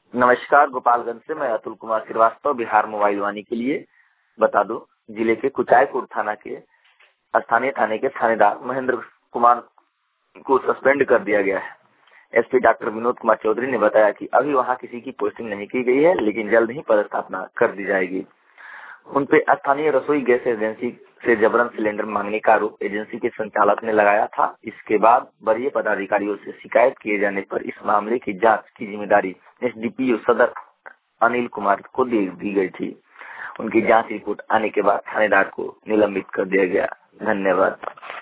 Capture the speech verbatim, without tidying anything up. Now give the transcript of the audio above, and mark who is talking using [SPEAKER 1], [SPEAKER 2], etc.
[SPEAKER 1] नमस्कार, गोपालगंज से मैं अतुल कुमार श्रीवास्तव बिहार मोबाइल वाणी के लिए बता दूं, जिले के कुचायकोट थाना के स्थानीय थाने के थानेदार महेंद्र कुमार को सस्पेंड कर दिया गया है। एसपी डॉक्टर विनोद कुमार चौधरी ने बताया कि अभी वहां किसी की पोस्टिंग नहीं की गई है, लेकिन जल्द ही पदस्थापना कर दी जाएगी। उन पे स्थानीय रसोई गैस एजेंसी से जबरन सिलेंडर मांगने का आरोप एजेंसी के संचालक ने लगाया था। इसके बाद वरीय पदाधिकारियों से शिकायत किए जाने पर इस मामले की जांच की जिम्मेदारी एसडीपीओ सदर अनिल कुमार को दे दी गई थी। उनकी जांच रिपोर्ट आने के बाद थानेदार को निलंबित कर दिया गया। धन्यवाद।